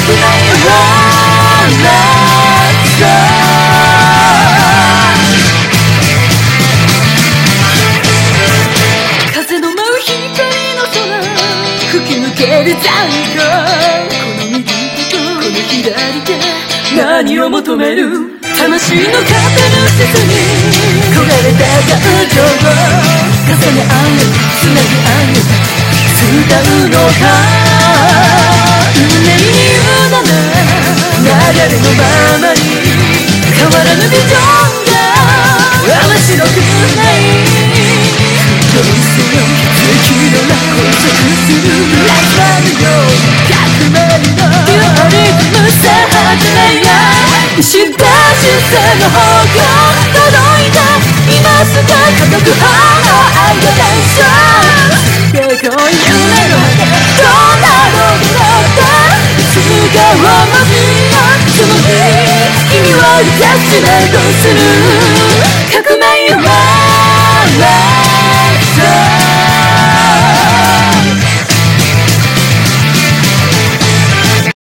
風の舞う光の空吹き抜ける太陽、この右手とこの左手、何を求める魂の肩の下に焦がれた感情を重ね合う、つなぎ合う、伝うのか、運命に委ね流れのままに変わらぬビジョンが面白くないどうせよ奇跡の落交錯するライバルよ100枚のビオリズムさはずれや石田出世の方向届いた今すぐ家族派の愛が伝承でこい夢の果てどんなロードだっていつかはまずやその日君はジャッジメントする革命は